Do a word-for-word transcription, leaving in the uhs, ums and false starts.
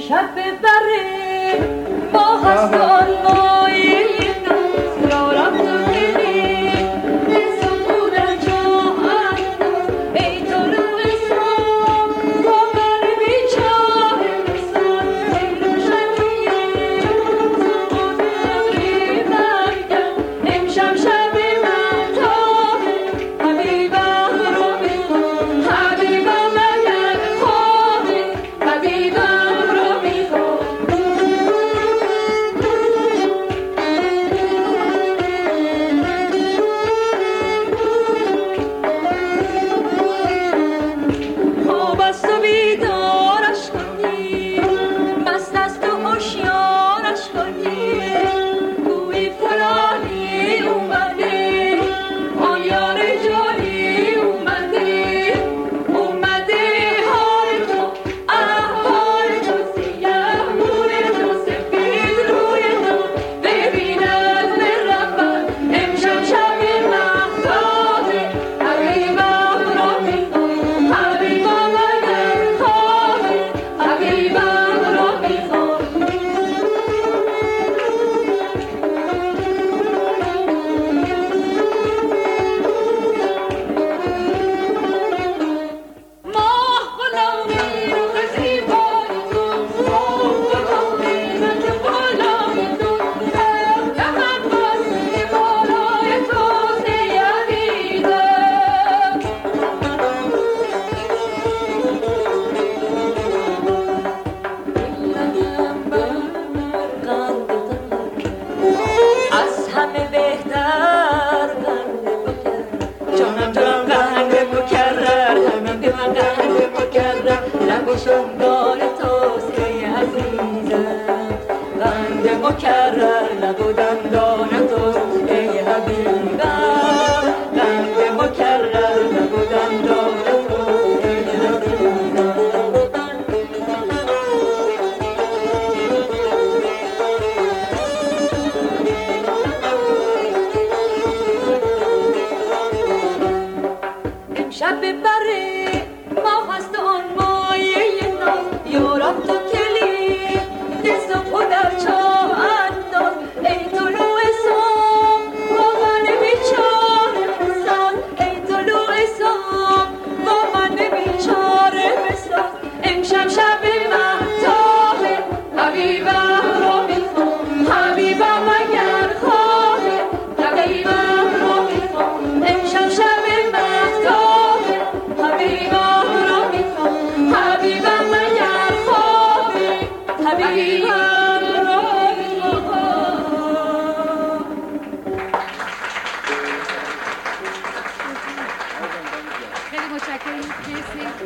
امشب ببره ما هست آن مایی یارم تو دلی سکو در جاهن ای تو رو اسلام با من بیچاره بسان ای روشنیه تو دلی مرگم امشب شب من تابه حبیبم رو میخوام حبیبم اگر خوابه حبیبم رو میخوام خواب است و بیدارش کنی مست است و هوشیارش کنی گویی فلانی اومده آن یار جانی اومده اومده حال تو احوال تو سیه موی تو سفید روی تو ببیند برود امشب شب مهتابه حبیبم رو میخوام حبیبم اگر خوابه حبیبم رو میخوام ماه غلامی رخ زیبای تو ماه غلامی رنگ بالای تو کمر بسته بالای تو سیه دیده از همه بهتر قند مکرر جانم جانم قند مکرر همین به من قند مکرر لب و شنگال توست ای عزیزم قند مکرر لب و دندان توست ای حبیبم قند مکرر لب و دندان توست ای حبیبم امشب ببره ما هست آن مایه ناز یارم تو کلی دست و پا در چاه انداز ای طلوع صبح با من بیچاره بساز ای طلوع صبح با من بیچاره بساز امشب شب مهتابه حبیبم رو میخوام حبیبم اگر خوابه حبیبم رو میخوام امشب شب مهتابه حبیبم رو میخوام حبیبم اگر خوابه حبیبم رو میخوام خیلی متشکرم. مرسی.